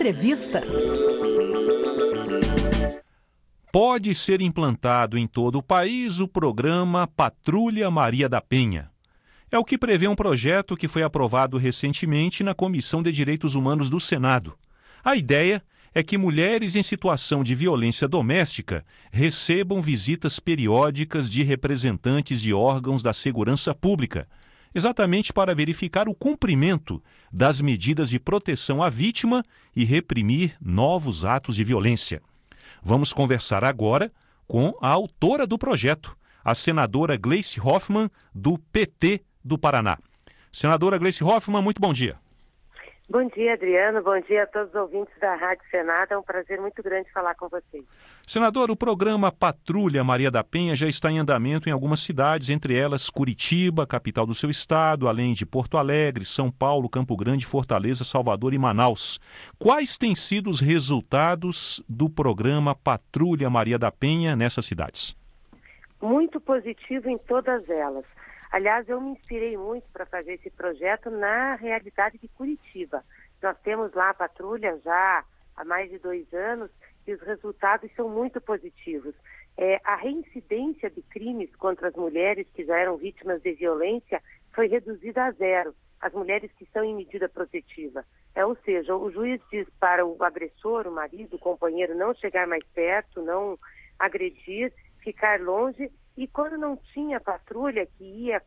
Entrevista. Pode ser implantado em todo o país o programa Patrulha Maria da Penha. É o que prevê um projeto que foi aprovado recentemente na Comissão de Direitos Humanos do Senado. A ideia é que mulheres em situação de violência doméstica recebam visitas periódicas de representantes de órgãos da segurança pública, exatamente para verificar o cumprimento das medidas de proteção à vítima e reprimir novos atos de violência. Vamos conversar agora com a autora do projeto, a senadora Gleice Hoffmann, do PT do Paraná. Senadora Gleice Hoffmann, muito bom dia. Bom dia, Adriano. Bom dia a todos os ouvintes da Rádio Senado. É um prazer muito grande falar com vocês. Senadora, o programa Patrulha Maria da Penha já está em andamento em algumas cidades, entre elas Curitiba, capital do seu estado, além de Porto Alegre, São Paulo, Campo Grande, Fortaleza, Salvador e Manaus. Quais têm sido os resultados do programa Patrulha Maria da Penha nessas cidades? Muito positivo em todas elas. Aliás, eu me inspirei muito para fazer esse projeto na realidade de Curitiba. Nós temos lá a patrulha já há mais de 2 anos e os resultados são muito positivos. A reincidência de crimes contra as mulheres que já eram vítimas de violência foi reduzida a 0. As mulheres que estão em medida protetiva. Ou seja, o juiz diz para o agressor, o marido, o companheiro, não chegar mais perto, não agredir, ficar longe. E quando não tinha patrulha que ia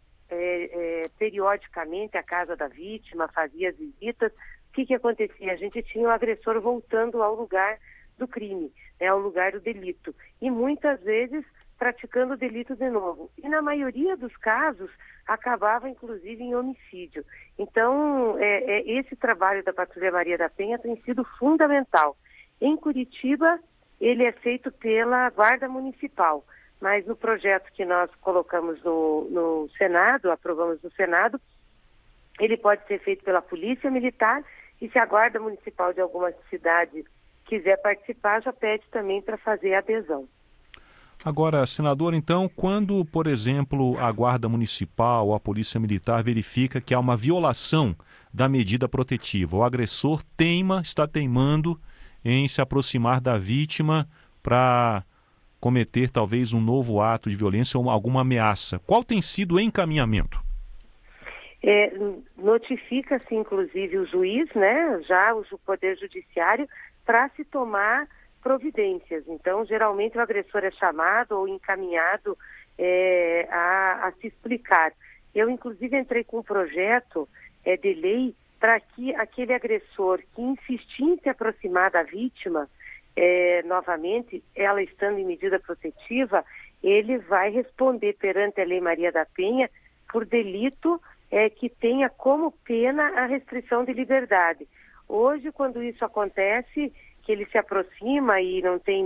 periodicamente à casa da vítima, fazia as visitas, o que acontecia? A gente tinha o agressor voltando ao lugar do crime, ao lugar do delito. E muitas vezes praticando o delito de novo. E na maioria dos casos, acabava inclusive em homicídio. Então, esse trabalho da Patrulha Maria da Penha tem sido fundamental. Em Curitiba, ele é feito pela Guarda Municipal. Mas no projeto que nós colocamos no Senado, aprovamos no Senado, ele pode ser feito pela Polícia Militar e se a Guarda Municipal de alguma cidade quiser participar, já pede também para fazer a adesão. Agora, senador, então, quando, por exemplo, a Guarda Municipal ou a Polícia Militar verifica que há uma violação da medida protetiva, o agressor está teimando em se aproximar da vítima para cometer talvez um novo ato de violência ou alguma ameaça. Qual tem sido o encaminhamento? Notifica-se, inclusive, o juiz, já o Poder Judiciário, para se tomar providências. Então, geralmente, o agressor é chamado ou encaminhado a se explicar. Eu, inclusive, entrei com um projeto de lei para que aquele agressor que insistir em se aproximar da vítima, novamente, ela estando em medida protetiva, ele vai responder perante a Lei Maria da Penha por delito que tenha como pena a restrição de liberdade. Hoje, quando isso acontece, que ele se aproxima e não tem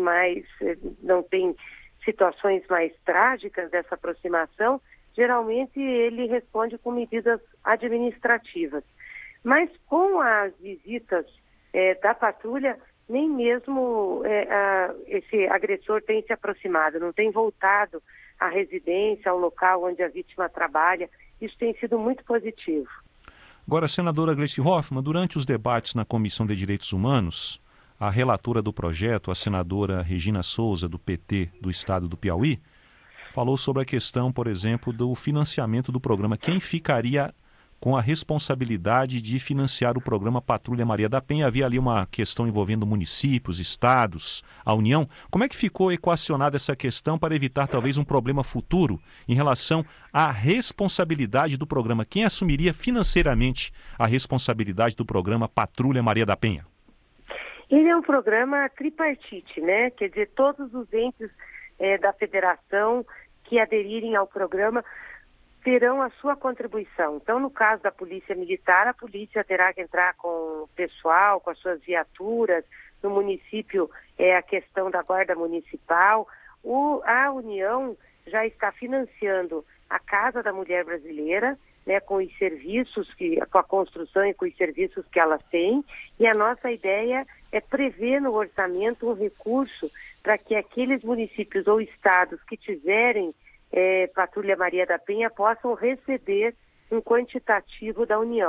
situações mais trágicas dessa aproximação, geralmente ele responde com medidas administrativas. Mas com as visitas da patrulha, nem mesmo esse agressor tem se aproximado, não tem voltado à residência, ao local onde a vítima trabalha. Isso tem sido muito positivo. Agora, senadora Gleice Hoffmann, durante os debates na Comissão de Direitos Humanos, a relatora do projeto, a senadora Regina Souza, do PT do estado do Piauí, falou sobre a questão, por exemplo, do financiamento do programa. Quem ficaria com a responsabilidade de financiar o programa Patrulha Maria da Penha? Havia ali uma questão envolvendo municípios, estados, a União. Como é que ficou equacionada essa questão para evitar talvez um problema futuro em relação à responsabilidade do programa? Quem assumiria financeiramente a responsabilidade do programa Patrulha Maria da Penha? Ele é um programa tripartite, Quer dizer, todos os entes da federação que aderirem ao programa terão a sua contribuição. Então, no caso da Polícia Militar, a polícia terá que entrar com o pessoal, com as suas viaturas. No município, a questão da Guarda Municipal. A União já está financiando a Casa da Mulher Brasileira, com os serviços, com a construção e com os serviços que ela tem. E a nossa ideia é prever no orçamento um recurso para que aqueles municípios ou estados que tiverem Patrulha Maria da Penha possam receber um quantitativo da União.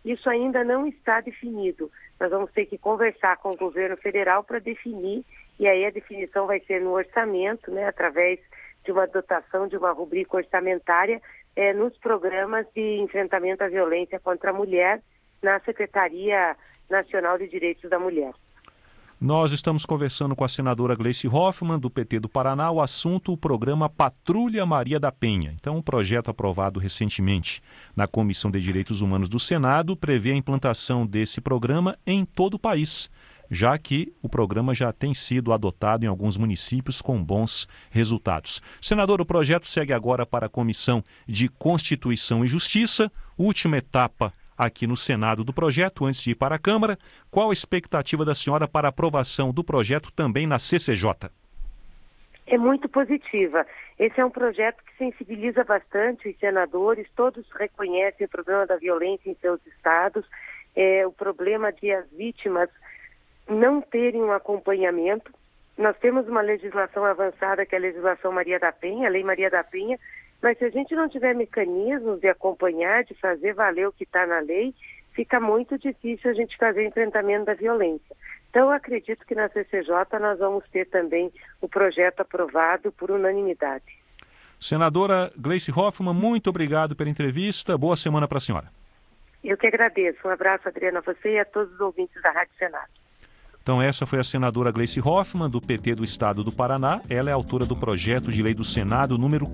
Isso ainda não está definido. Nós vamos ter que conversar com o governo federal para definir, e aí a definição vai ser no orçamento, né, através de uma dotação de uma rubrica orçamentária nos programas de enfrentamento à violência contra a mulher na Secretaria Nacional de Direitos da Mulher. Nós estamos conversando com a senadora Gleice Hoffmann, do PT do Paraná, o assunto, o programa Patrulha Maria da Penha. Então, um projeto aprovado recentemente na Comissão de Direitos Humanos do Senado prevê a implantação desse programa em todo o país, já que o programa já tem sido adotado em alguns municípios com bons resultados. Senador, o projeto segue agora para a Comissão de Constituição e Justiça, última etapa aqui no Senado do projeto, antes de ir para a Câmara. Qual a expectativa da senhora para a aprovação do projeto também na CCJ? É muito positiva. Esse é um projeto que sensibiliza bastante os senadores, todos reconhecem o problema da violência em seus estados, o problema de as vítimas não terem um acompanhamento. Nós temos uma legislação avançada, que é a legislação Maria da Penha, a Lei Maria da Penha, mas se a gente não tiver mecanismos de acompanhar, de fazer valer o que está na lei, fica muito difícil a gente fazer enfrentamento da violência. Então, eu acredito que na CCJ nós vamos ter também o projeto aprovado por unanimidade. Senadora Gleice Hoffmann, muito obrigado pela entrevista. Boa semana para a senhora. Eu que agradeço. Um abraço, Adriana, a você e a todos os ouvintes da Rádio Senado. Então essa foi a senadora Gleice Hoffmann, do PT do Estado do Paraná. Ela é autora do projeto de lei do Senado número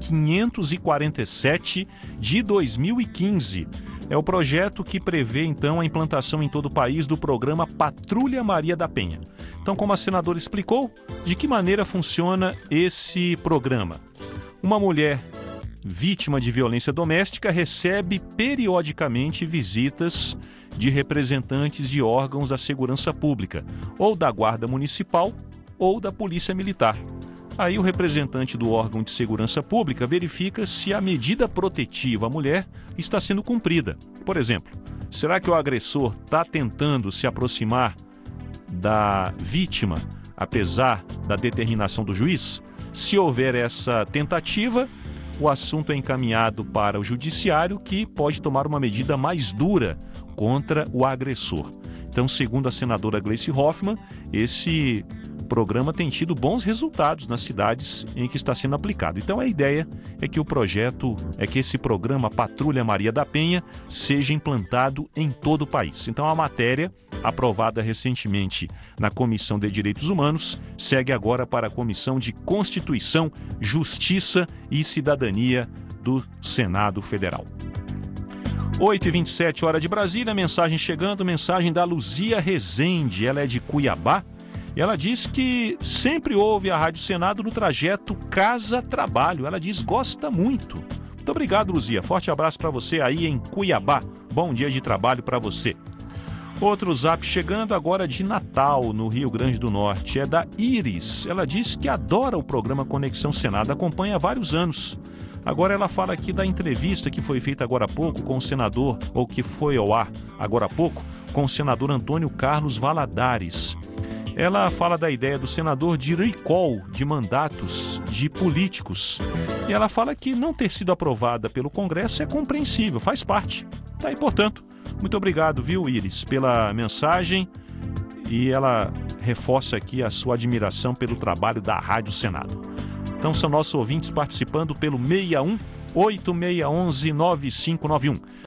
547 de 2015. É o projeto que prevê, então, a implantação em todo o país do programa Patrulha Maria da Penha. Então, como a senadora explicou, de que maneira funciona esse programa? Uma mulher vítima de violência doméstica recebe periodicamente visitas de representantes de órgãos da segurança pública, ou da Guarda Municipal, ou da Polícia Militar. Aí o representante do órgão de segurança pública verifica se a medida protetiva à mulher está sendo cumprida. Por exemplo, será que o agressor está tentando se aproximar da vítima, apesar da determinação do juiz? Se houver essa tentativa, o assunto é encaminhado para o judiciário, que pode tomar uma medida mais dura contra o agressor. Então, segundo a senadora Gleice Hoffmann, esse programa tem tido bons resultados nas cidades em que está sendo aplicado. Então, a ideia é que esse programa Patrulha Maria da Penha seja implantado em todo o país. Então, a matéria, aprovada recentemente na Comissão de Direitos Humanos, segue agora para a Comissão de Constituição, Justiça e Cidadania do Senado Federal. 8h27, hora de Brasília, mensagem chegando, mensagem da Luzia Rezende, ela é de Cuiabá, e ela diz que sempre ouve a Rádio Senado no trajeto casa-trabalho, ela diz gosta muito. Muito obrigado, Luzia, forte abraço para você aí em Cuiabá, bom dia de trabalho para você. Outro zap chegando agora de Natal, no Rio Grande do Norte, é da Iris, ela diz que adora o programa Conexão Senado, acompanha há vários anos. Agora ela fala aqui da entrevista que foi feita agora há pouco com o senador, ou que foi ao ar agora há pouco, com o senador Antônio Carlos Valadares. Ela fala da ideia do senador de recall de mandatos de políticos. E ela fala que não ter sido aprovada pelo Congresso é compreensível, faz parte. Tá aí, portanto, muito obrigado, viu, Iris, pela mensagem. E ela reforça aqui a sua admiração pelo trabalho da Rádio Senado. Então são nossos ouvintes participando pelo 61 8611 9591.